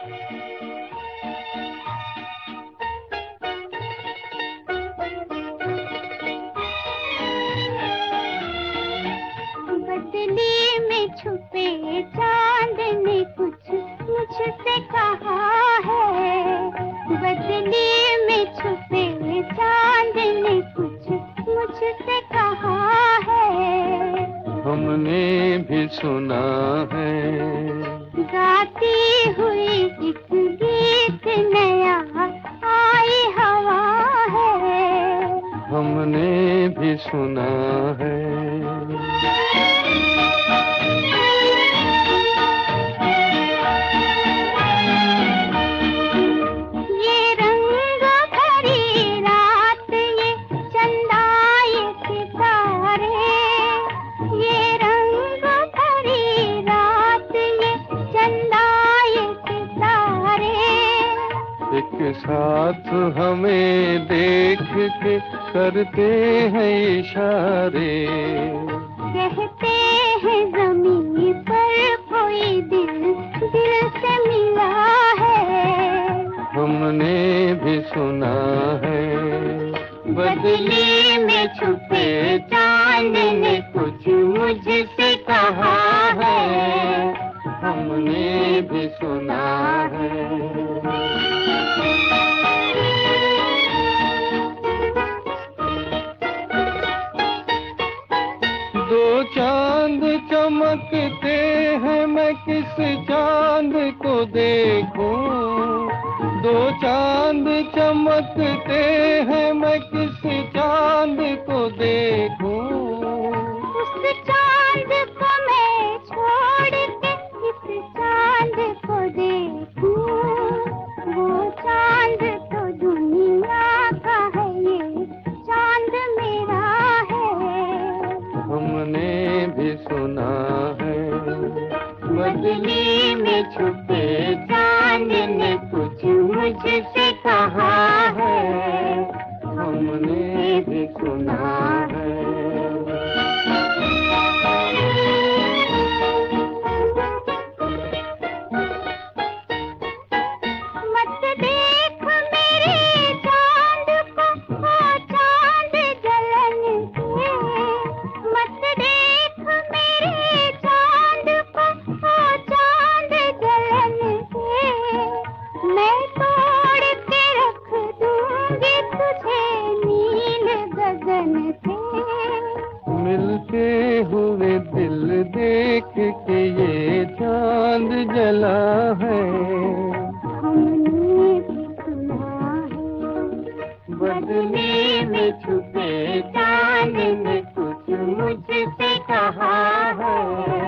बदली में छुपे चांद ने कुछ मुझसे कहा है। बदली में छुपे चांद ने कुछ मुझसे कहा है। हमने भी सुना है गाती हुई एक गीत नया आई हवा है। हमने भी सुना है। एक साथ हमें देख के करते हैं इशारे। कहते हैं ज़मीन पर कोई दिल दिल से मिला है। हमने भी सुना है बदली में छुपे चांद ने कुछ मुझसे कहा है। हमने भी सुना है। दो चांद चमकते हैं, मैं किस चांद को देखूं। दो चांद चमकते हैं, मैं किस चांद को देखूं। उस चांद को मैं छोड़ के इस चांद को देखूं। वो चांद तो दुनिया का है, ये चांद मेरा है। हमने भी सुना है बदली में छुपे चांद ने कुछ मुझसे कहा है। हमने भी सुना है। मत देख मेरे चांद को, ओ चांद जलन से। मत देख मेरे चांद को, ओ चांद जलन से। मैं तोड़ के रख दूंगी तुझे नील गगन से। मिलते हुए दिल देख के ये चांद जला है। हमने भी सुना है बदली में छुपे चांद ने कुछ मुझसे कहा है।